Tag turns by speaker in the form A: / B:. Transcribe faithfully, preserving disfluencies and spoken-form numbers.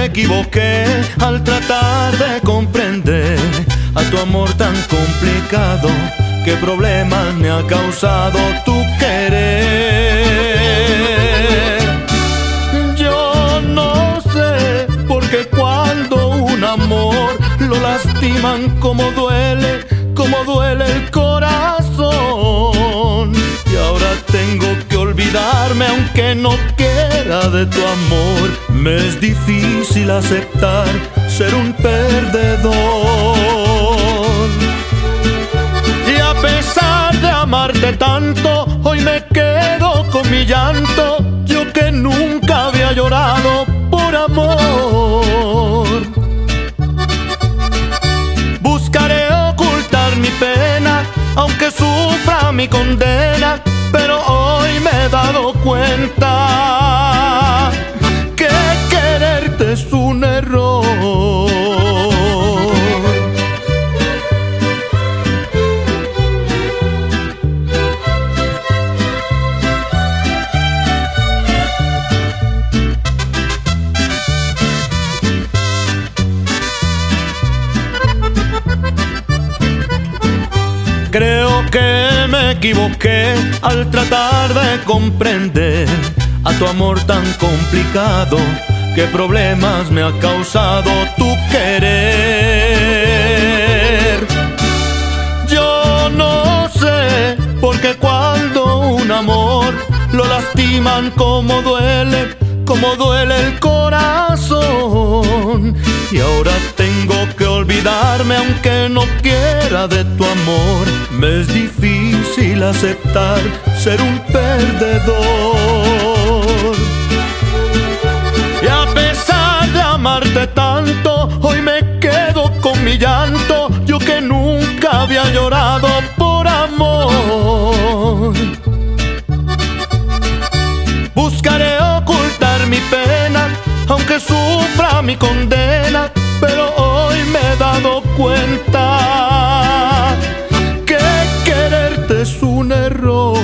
A: equivoqué al tratar de comprender a tu amor tan complicado. ¿Qué problemas me ha causado tu querer? Yo no sé, porque cuando un amor lo lastiman, como duele, como duele el corazón. Y ahora tengo que olvidarme aunque no quiera de tu amor. Me es difícil aceptar ser un perdedor. Y a pesar de amarte tanto, hoy me quedo con mi llanto. Yo que nunca había llorado por amor. Buscaré ocultar mi pena, aunque sufra mi condena, pero hoy me he dado cuenta que quererte es un error. Creo que me equivoqué al tratar de comprender a tu amor tan complicado. ¿Qué problemas me ha causado tu querer? Yo no sé, porque cuando un amor lo lastiman, como duele, como duele el corazón. Y ahora tengo que olvidarme aunque no quiera de tu amor. Me es difícil aceptar ser un perdedor. Y a pesar de amarte tanto, hoy me quedo con mi llanto. Yo que nunca había llorado por amor. Buscaré ocultar mi pena, aunque sufra mi condena, pero hoy me he dado cuenta que quererte es un error.